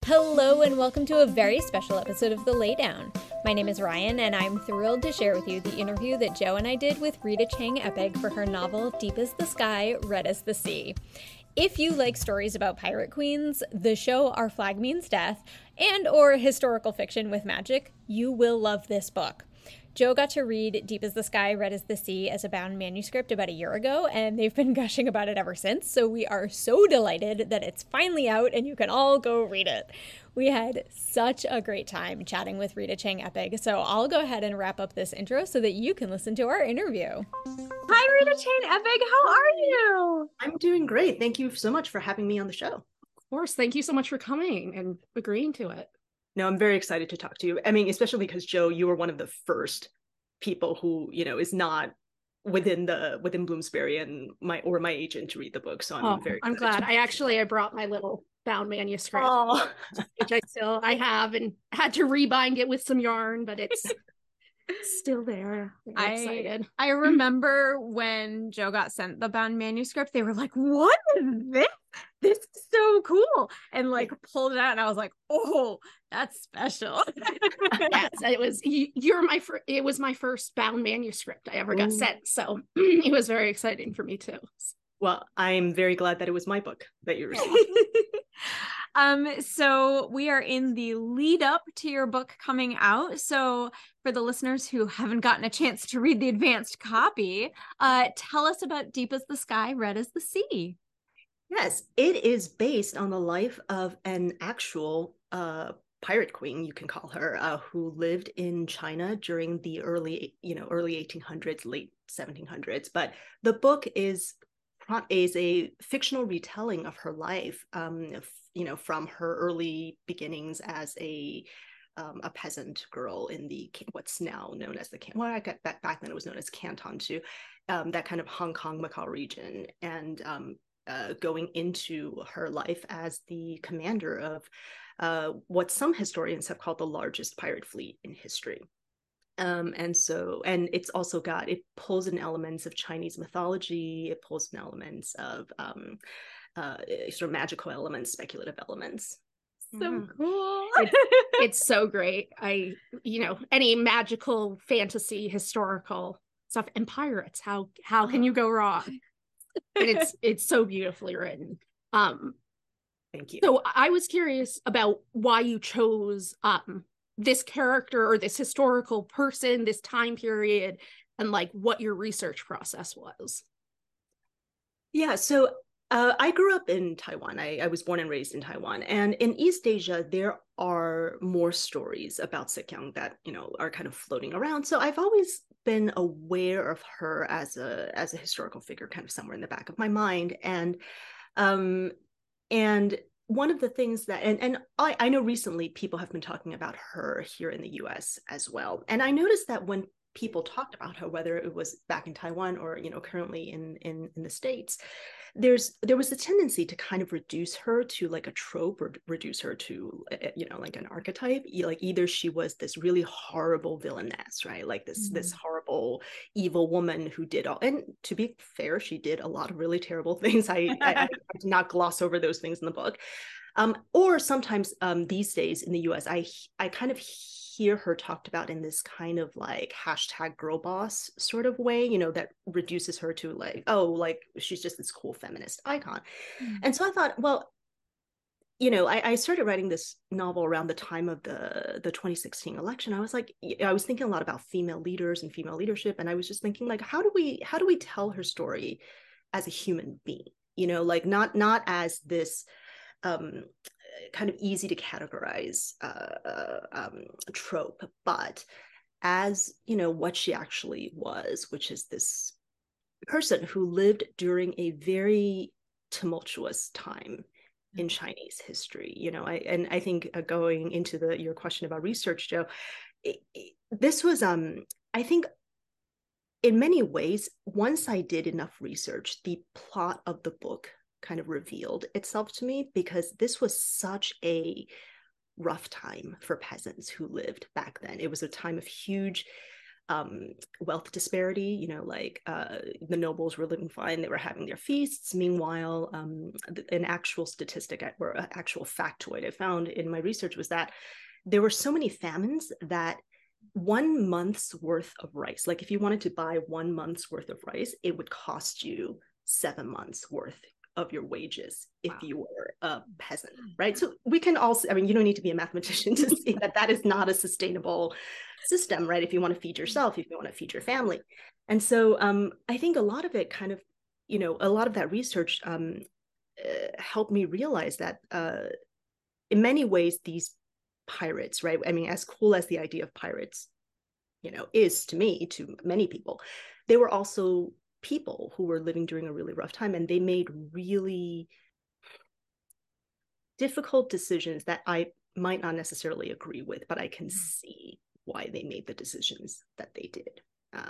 Hello and welcome to a very special episode of The Laydown. My name is Ryan and I'm thrilled to share with you the interview that Joe and I did with Rita Chang-Epig for her novel Deep as the Sky, Red as the Sea. If you like stories about pirate queens, the show Our Flag Means Death, and or historical fiction with magic, you will love this book. Joe got to read Deep as the Sky, Red as the Sea as a bound manuscript about a year ago, and they've been gushing about it ever since, so we are so delighted that it's finally out and you can all go read it. We had such a great time chatting with Rita Chang-Epig, so I'll go ahead and wrap up this intro so that you can listen to our interview. Hi, Rita Chang-Epig, how are you? I'm doing great. Thank you so much for having me on the show. Of course, thank you so much for coming and agreeing to it. No, I'm very excited to talk to you. I mean, especially because Joe, you were one of the first people who, is not within Bloomsbury and my agent to read the book. So I'm glad. I brought my little bound manuscript, which I have and had to rebind it with some yarn, but it's still there. I'm excited. I remember when Joe got sent the bound manuscript, they were like, "What is this? This is so cool!" And pulled it out, and I was like, "Oh, that's special." Yes, it was. It was my first bound manuscript I ever got sent, so it was very exciting for me too. Well, I'm very glad that it was my book that you received. So we are in the lead up to your book coming out. So for the listeners who haven't gotten a chance to read the advanced copy, tell us about Deep as the Sky, Red as the Sea. Yes, it is based on the life of an actual pirate queen, you can call her, who lived in China during the early 1800s, late 1700s. But the book is a fictional retelling of her life, from her early beginnings as a peasant girl in what's now known as back then it was known as Canton too, that kind of Hong Kong, Macau region, and going into her life as the commander of what some historians have called the largest pirate fleet in history. And it's also it pulls in elements of Chinese mythology, it pulls in elements of sort of magical elements, speculative elements. So cool. It's so great. Any magical fantasy, historical stuff, and pirates, how can you go wrong? And it's so beautifully written. Thank you. So I was curious about why you chose this character or this historical person, this time period, and what your research process was. Yeah, so I grew up in Taiwan. I was born and raised in Taiwan. And in East Asia, there are more stories about Szekyang that, are kind of floating around. So I've always been aware of her as a historical figure, kind of somewhere in the back of my mind. And one of the things that, and I know recently people have been talking about her here in the US as well. And I noticed that when people talked about her, whether it was back in Taiwan or, currently in the States, there was a tendency to kind of reduce her to a trope, or reduce her to, an archetype. Either she was this really horrible villainess, right? This horrible evil woman who did all, and to be fair, she did a lot of really terrible things. I did not gloss over those things in the book. Or sometimes these days in the US, I kind of hear her talked about in this kind of hashtag girl boss sort of way, that reduces her to she's just this cool feminist icon. And so I thought, well, I started writing this novel around the time of the 2016 election. I was thinking a lot about female leaders and female leadership, and I was just thinking, how do we tell her story as a human being, not as this kind of easy to categorize trope, but as what she actually was, which is this person who lived during a very tumultuous time in Chinese history. I think going into your question about research, Joe, this was I think in many ways, once I did enough research, the plot of the book kind of revealed itself to me, because this was such a rough time for peasants who lived back then. It was a time of huge wealth disparity. Like the nobles were living fine, they were having their feasts. Meanwhile, an actual statistic or an actual factoid I found in my research was that there were so many famines that 1 month's worth of rice, like if you wanted to buy 1 month's worth of rice, it would cost you 7 months worth of your wages if you were a peasant, right? So we can also, I mean, you don't need to be a mathematician to see that that is not a sustainable system, right? If you want to feed yourself, if you want to feed your family. And so I think a lot of it kind of, a lot of that research helped me realize that in many ways, these pirates, right? I mean, as cool as the idea of pirates, is to me, to many people, they were also people who were living during a really rough time, and they made really difficult decisions that I might not necessarily agree with, but I can see why they made the decisions that they did.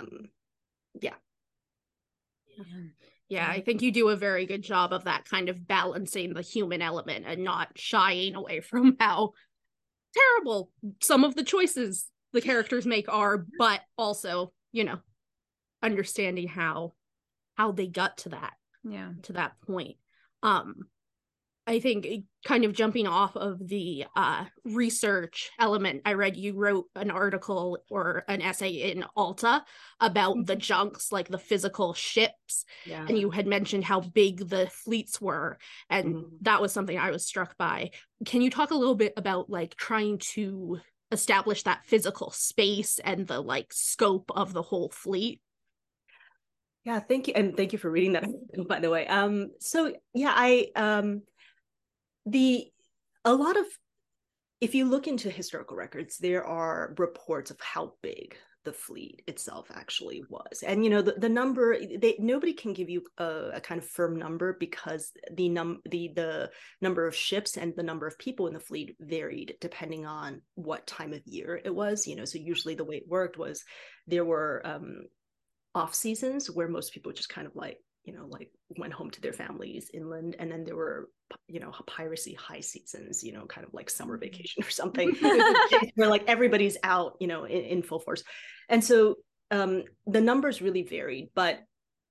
Yeah, I think you do a very good job of that, kind of balancing the human element and not shying away from how terrible some of the choices the characters make are, but also, understanding how they got to that point. I think kind of jumping off of the research element, I read you wrote an article or an essay in Alta about the junks, like the physical ships. Yeah. And you had mentioned how big the fleets were. And that was something I was struck by. Can you talk a little bit about like trying to establish that physical space and the like scope of the whole fleet? Yeah, thank you. And thank you for reading that, by the way. So yeah, if you look into historical records, there are reports of how big the fleet itself actually was. And, the number, nobody can give you a kind of firm number because the number of ships and the number of people in the fleet varied depending on what time of year it was, so usually the way it worked was there were off seasons where most people just kind of like went home to their families inland, and then there were piracy high seasons, kind of like summer vacation or something where like everybody's out in full force. And so the numbers really varied, but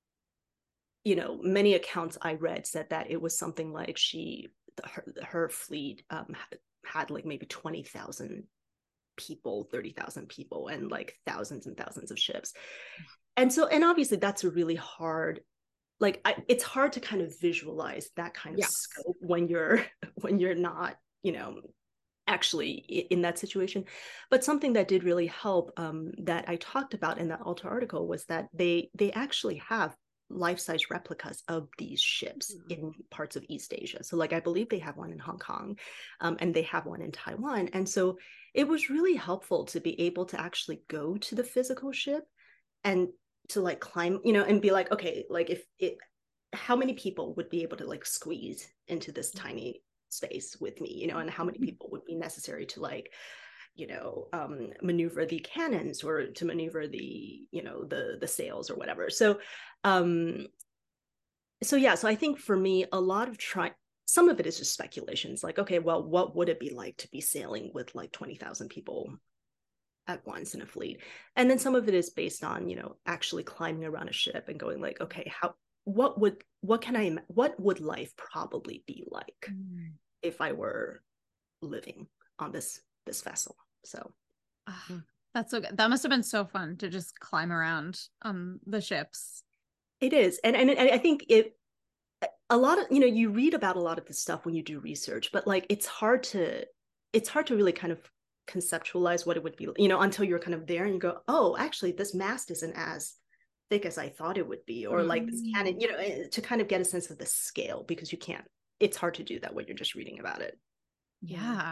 many accounts I read said that it was something like her fleet had like maybe 20,000 people, 30,000 people, and like thousands and thousands of ships. And obviously that's a really hard, it's hard to kind of visualize that kind of scope when you're not, actually in that situation. But something that did really help that I talked about in that Alta article was that they actually have life-size replicas of these ships in parts of East Asia. So like, I believe they have one in Hong Kong and they have one in Taiwan. And so it was really helpful to be able to actually go to the physical ship and to like climb, and be like, okay, like how many people would be able to like squeeze into this tiny space with me, and how many people would be necessary to like, maneuver the cannons or to maneuver the, the sails or whatever. So I think for me, a lot of some of it is just speculations, like, okay, well, what would it be like to be sailing with like 20,000 people at once in a fleet? And then some of it is based on, actually climbing around a ship and going like, okay, what would life probably be like if I were living on this vessel? So that's so good. That must have been so fun to just climb around the ships. It is. And I think a lot of, you read about a lot of this stuff when you do research, but like it's hard to really kind of conceptualize what it would be, until you're kind of there and you go, oh, actually this mast isn't as thick as I thought it would be, or like this cannon, to kind of get a sense of the scale, because it's hard to do that when you're just reading about it. Yeah.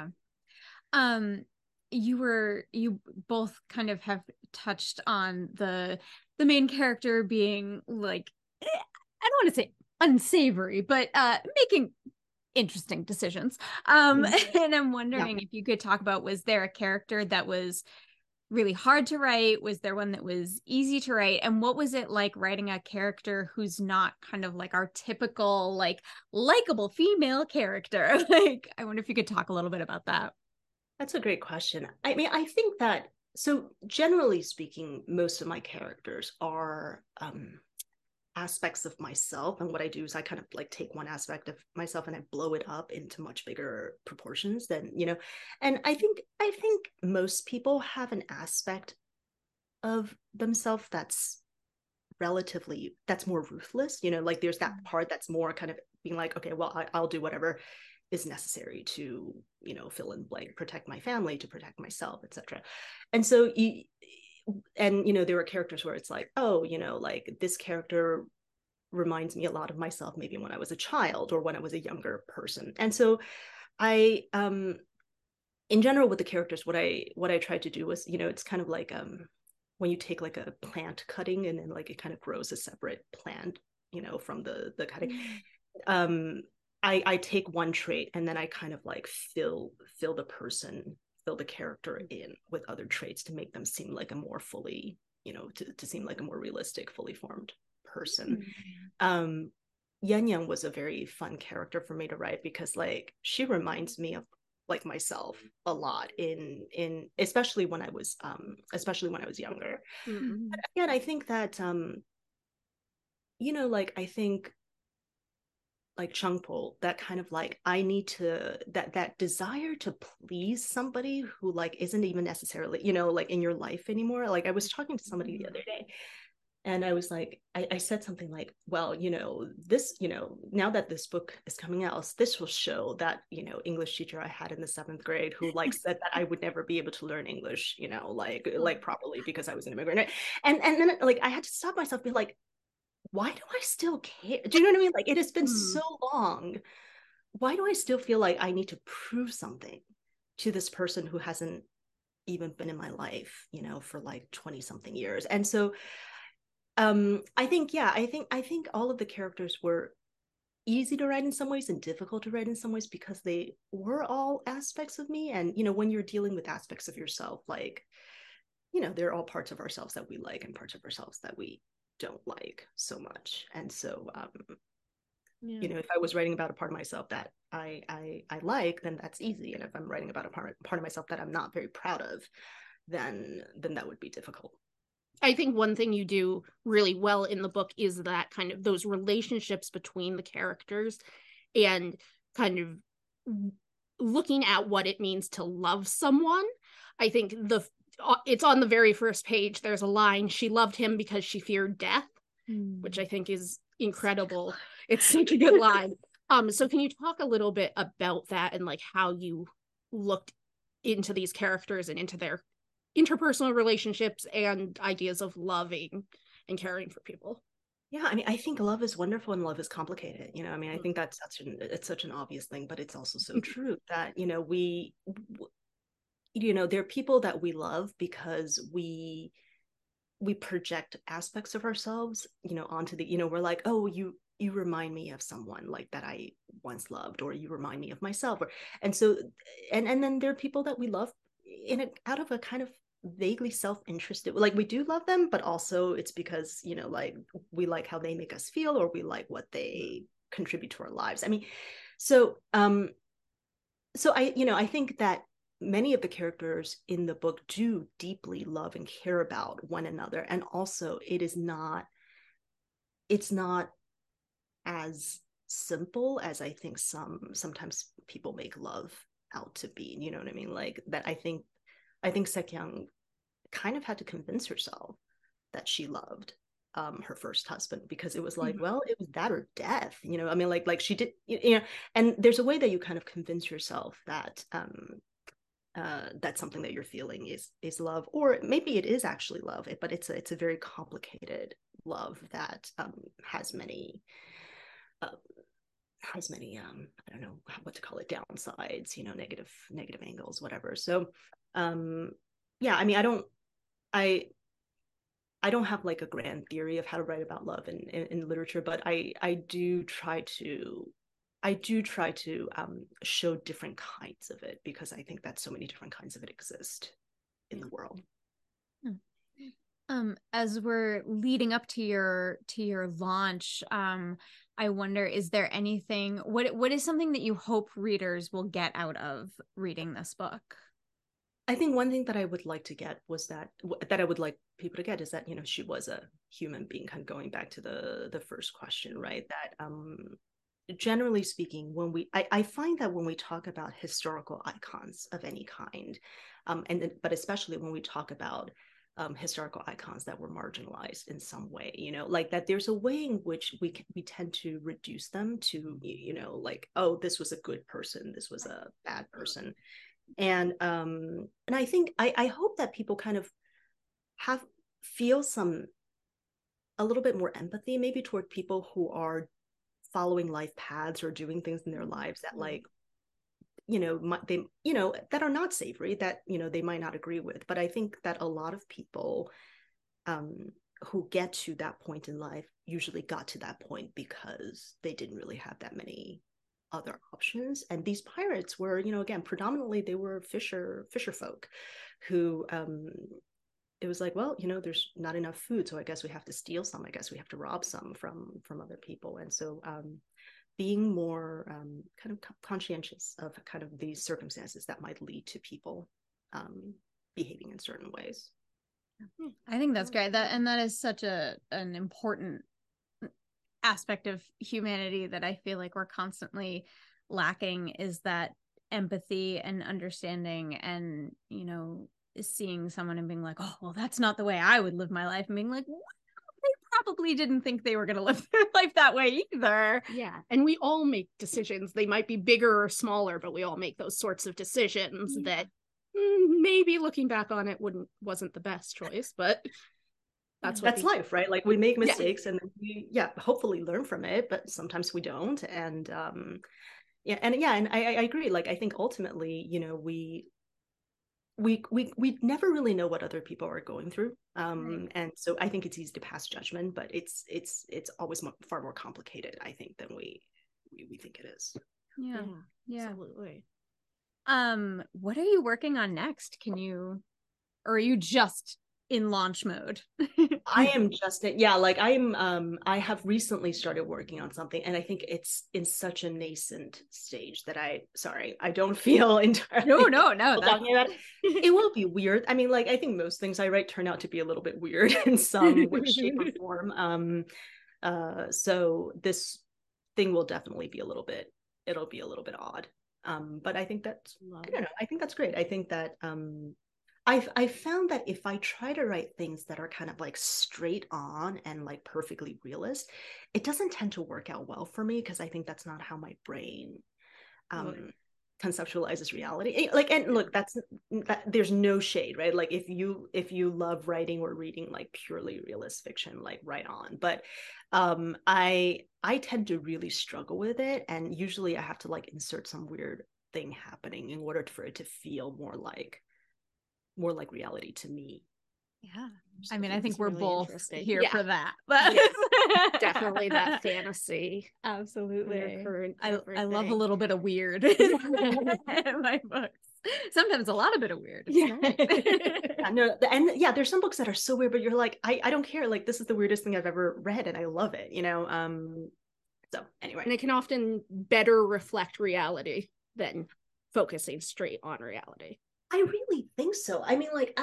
You both kind of have touched on the main character being like, I don't want to say unsavory, but making interesting decisions. And I'm wondering if you could talk about, was there a character that was really hard to write? Was there one that was easy to write? And what was it like writing a character who's not kind of like our typical, like, likable female character? Like, I wonder if you could talk a little bit about that. That's a great question. I mean, I think that so generally speaking, most of my characters are aspects of myself, and what I do is I kind of like take one aspect of myself and I blow it up into much bigger proportions than, and I think most people have an aspect of themselves that's more ruthless, like there's that part that's more kind of being like, okay, well, I'll do whatever is necessary to fill in blank, protect my family, to protect myself, etc. And so there are characters where it's like, oh, like this character reminds me a lot of myself maybe when I was a child or when I was a younger person. And so I in general with the characters, what I tried to do was, it's kind of like when you take like a plant cutting and then like it kind of grows a separate plant, from the cutting. I take one trait and then I kind of like fill the character in with other traits to make them seem like a more fully, to seem like a more realistic, fully formed person. Yan Yang was a very fun character for me to write because like she reminds me of like myself a lot in especially when I was younger. But again, I think that like I think like Changpo, that kind of like I need to that desire to please somebody who like isn't even necessarily like in your life anymore. Like I was talking to somebody the other day and I was like, I said something like, well, this, now that this book is coming out, this will show that, English teacher I had in the 7th grade who like said that I would never be able to learn English, like properly because I was an immigrant. And then like I had to stop myself, be like, why do I still care? Do you know what I mean? Like it has been so long. Why do I still feel like I need to prove something to this person who hasn't even been in my life, for like 20 something years? And so I think all of the characters were easy to write in some ways and difficult to write in some ways because they were all aspects of me. And when you're dealing with aspects of yourself, like they're all parts of ourselves that we like and parts of ourselves that we don't like so much. And so if I was writing about a part of myself that I like, then that's easy. And if I'm writing about a part of myself that I'm not very proud of, then that would be difficult. I think one thing you do really well in the book is that kind of those relationships between the characters and kind of looking at what it means to love someone. I think it's on the very first page. There's a line, she loved him because she feared death, which I think is incredible. It's such a good line. So can you talk a little bit about that and like how you looked into these characters and into their interpersonal relationships and ideas of loving and caring for people? Yeah, I mean, I think love is wonderful and love is complicated. I mean, I think that's such an obvious thing, but it's also so true that, we there are people that we love because we project aspects of ourselves, onto the, we're like, oh, you remind me of someone like that I once loved, or you remind me of myself, and so, and then there are people that we love out of a kind of vaguely self-interested, like we do love them, but also it's because like we like how they make us feel, or we like what they contribute to our lives. I mean, so I think that many of the characters in the book do deeply love and care about one another, and also it's not as simple as I think sometimes people make love out to be. You know what I mean? Like that. I think Sekyang kind of had to convince herself that she loved her first husband, because it was like, well, it was that or death. I mean, like she did. And there's a way that you kind of convince yourself that that's something that you're feeling is love, or maybe it is actually love, but it's a very complicated love that has many I don't know what to call it, downsides, negative angles, whatever. So yeah, I mean, I don't have like a grand theory of how to write about love in literature, but I do try to show different kinds of it, because I think that so many different kinds of it exist in the world. As we're leading up to your launch, I wonder, is there anything, what is something that you hope readers will get out of reading this book? I think one thing that I would like to get was that I would like people to get is that, you know, she was a human being, kind of going back to the first question, right? That generally speaking, when I find that when we talk about historical icons of any kind, but especially when we talk about historical icons that were marginalized in some way, you know, like that there's a way in which we tend to reduce them to, you know, like, oh, this was a good person, this was a bad person. And I think I hope that people kind of feel a little bit more empathy maybe toward people who are following life paths or doing things in their lives that, like, you know, they, you know, that are not savory, that, you know, they might not agree with. But I think that a lot of people who get to that point in life usually got to that point because they didn't really have that many other options. And these pirates were, you know, again, predominantly they were fisher folk who it was like, well, you know, there's not enough food, so I guess we have to steal some, I guess we have to rob some from other people. And so being more kind of conscientious of kind of these circumstances that might lead to people behaving in certain ways. I think that's great. That is such an important aspect of humanity that I feel like we're constantly lacking, is that empathy and understanding, and, you know, seeing someone and being like, oh, well, that's not the way I would live my life, and being like, well, they probably didn't think they were going to live their life that way either. Yeah. And we all make decisions. They might be bigger or smaller, but we all make those sorts of decisions that maybe looking back on it wasn't the best choice, but that's life, right? Like, we make mistakes and then we hopefully learn from it, but sometimes we don't. And and I agree. Like, I think ultimately, you know, we never really know what other people are going through, right. And so I think it's easy to pass judgment, but it's always far more complicated, I think, than we think it is. Yeah, absolutely. What are you working on next? Or are you just in launch mode? I am just I have recently started working on something, and I think it's in such a nascent stage that I don't feel entirely no talking about it. It will be weird. I mean, like, I think most things I write turn out to be a little bit weird in some way, shape, or form. So this thing will definitely be a little bit odd. But I think that's I think that's great. I think that I found that if I try to write things that are kind of like straight on and like perfectly realist, it doesn't tend to work out well for me, because I think that's not how my brain conceptualizes reality. Like, and look, there's no shade, right? Like, if you love writing or reading like purely realist fiction, like, right on. But I tend to really struggle with it, and usually I have to like insert some weird thing happening in order for it to feel more like reality to me. Yeah. I mean, I think we're really both here for that. Definitely that fantasy. Absolutely. I love a little bit of weird in my books. Sometimes a lot of bit of weird. There's some books that are so weird, but you're like, I don't care. Like, this is the weirdest thing I've ever read, and I love it, you know? So anyway. And it can often better reflect reality than focusing straight on reality. I really think so. I mean, like,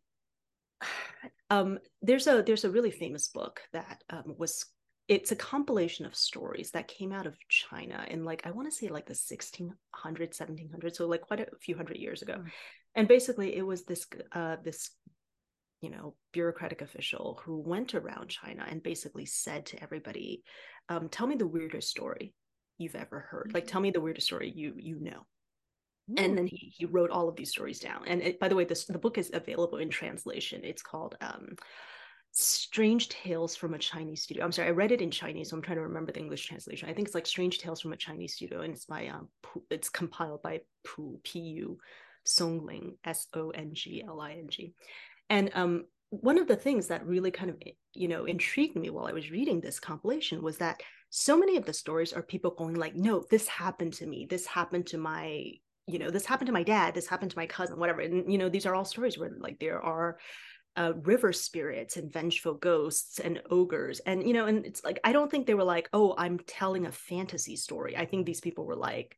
there's a really famous book that it's a compilation of stories that came out of China in, like, I want to say like the 1600s, 1700s, so like quite a few hundred years ago. And basically it was this you know, bureaucratic official who went around China and basically said to everybody, tell me the weirdest story you've ever heard. Like, tell me the weirdest story you know. And then he wrote all of these stories down. And by the way, the book is available in translation. It's called Strange Tales from a Chinese Studio. I'm sorry, I read it in Chinese, so I'm trying to remember the English translation. I think it's like Strange Tales from a Chinese Studio, and it's by it's compiled by Pu Songling, Songling. And one of the things that really kind of, you know, intrigued me while I was reading this compilation was that so many of the stories are people going like, no, this happened to me, this happened to my, you know, this happened to my dad, this happened to my cousin, whatever. And, you know, these are all stories where like there are river spirits and vengeful ghosts and ogres. And, you know, and it's like, I don't think they were like, oh, I'm telling a fantasy story. I think these people were like,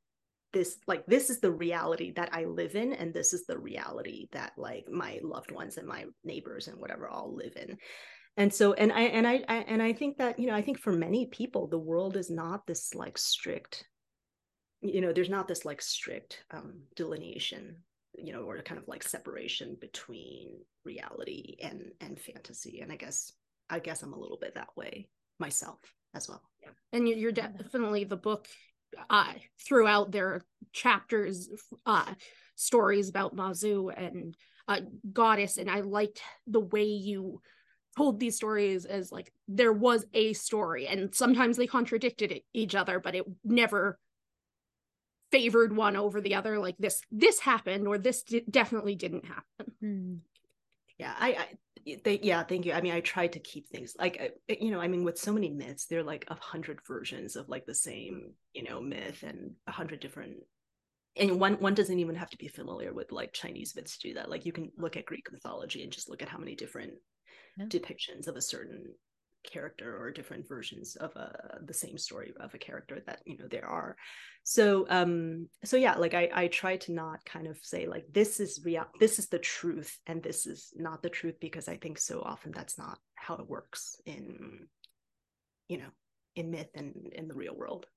this is the reality that I live in, and this is the reality that like my loved ones and my neighbors and whatever all live in. And so, and I think that, I think for many people, the world is not this like strict, there's not this like strict delineation, or kind of like separation between reality and fantasy. And I guess I'm a little bit that way myself as well. Yeah. And you're definitely, the book throughout their chapters, stories about Mazu and Goddess. And I liked the way you told these stories as like there was a story, and sometimes they contradicted each other, but it never favored one over the other, like this happened or this definitely didn't happen. Thank you. I mean, I tried to keep things like, with so many myths, there are like 100 versions of like the same, myth, and 100 different, and one doesn't even have to be familiar with like Chinese myths to do that. Like you can look at Greek mythology and just look at how many different depictions of a certain character or different versions of the same story of a character that there are. So like I try to not kind of say like this is the truth and this is not the truth, because I think so often that's not how it works in myth and in the real world.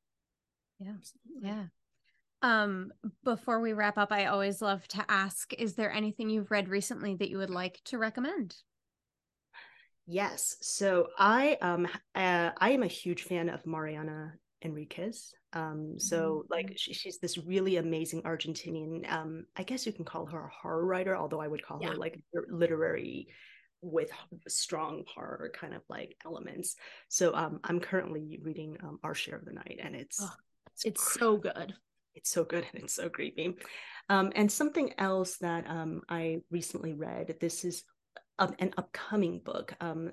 Before we wrap up, I always love to ask, is there anything you've read recently that you would like to recommend? Yes. So I am a huge fan of Mariana Enriquez. So like she's this really amazing Argentinian, I guess you can call her a horror writer, although I would call her like literary with strong horror kind of like elements. So I'm currently reading Our Share of the Night, and it's so good. It's so good and it's so creepy. And something else that I recently read, this is an upcoming book, I'm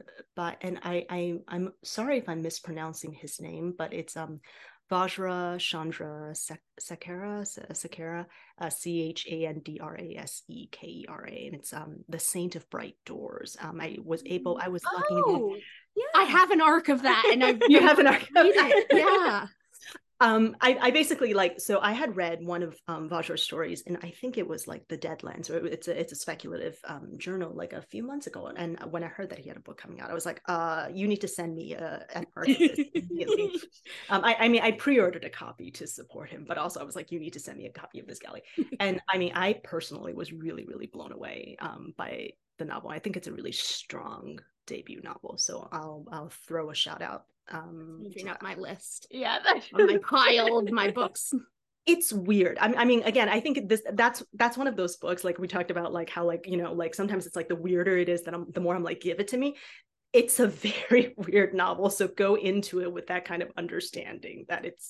sorry if I'm mispronouncing his name, but it's Vajra Chandra Sekhera, Chandrasekera, and it's The Saint of Bright Doors. I was lucky enough. I have an arc of that, and you have an arc of that. Yeah. I basically so I had read one of Vajra's stories, and I think it was like The Deadlands, or it's a speculative journal, like a few months ago. And when I heard that he had a book coming out, I was like, you need to send me an arc of this immediately. I pre-ordered a copy to support him, but also I was like, you need to send me a copy of this, Gally. And I personally was really, really blown away by the novel. I think it's a really strong debut novel, so I'll throw a shout out. Moving up my list. Yeah, on my pile of my books. It's weird. I mean, again, I think that's one of those books, like we talked about, like how, like, like sometimes it's like the weirder it is, that the more I'm like, give it to me. It's a very weird novel, so go into it with that kind of understanding that it's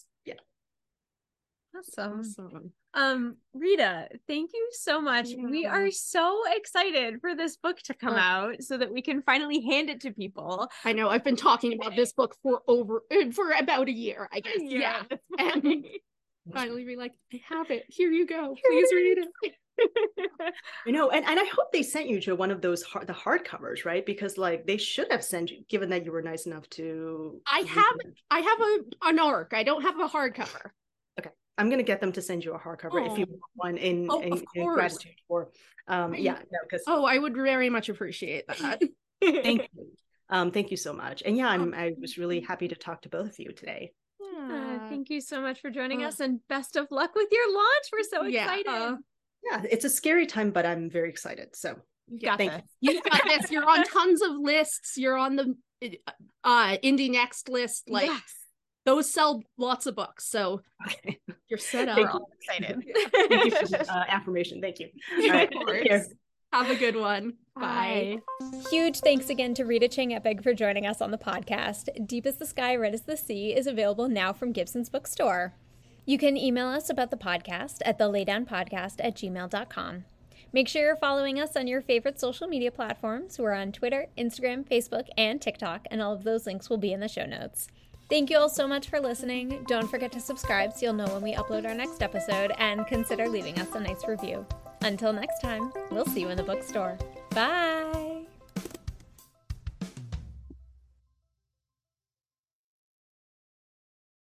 Awesome. Rita, thank you so much. Yeah. We are so excited for this book to come out so that we can finally hand it to people. I know, I've been talking about this book for about a year, I guess. Yeah. And finally be like, I have it. Here you go. Please read it. And I hope they sent you to one of those the hardcovers, right? Because like they should have sent you, given that you were nice enough to. I have an arc. I don't have a hardcover. Okay, I'm gonna get them to send you a hardcover if you want one in gratitude for. Because I would very much appreciate that. Thank you. Thank you so much. And I was really happy to talk to both of you today. Thank you so much for joining us, and best of luck with your launch. We're so excited. It's a scary time, but I'm very excited. So you got this. You're on tons of lists. You're on the Indie Next list. Like those sell lots of books. So you're set up. We're all excited. Thank you for the affirmation. Thank you. All right. Take care. Have a good one. Bye. Huge thanks again to Rita Chang Epig for joining us on the podcast. Deep as the Sky, Red as the Sea is available now from Gibson's Bookstore. You can email us about the podcast at thelaydownpodcast@gmail.com. Make sure you're following us on your favorite social media platforms. We're on Twitter, Instagram, Facebook, and TikTok, and all of those links will be in the show notes. Thank you all so much for listening. Don't forget to subscribe so you'll know when we upload our next episode, and consider leaving us a nice review. Until next time, we'll see you in the bookstore. Bye!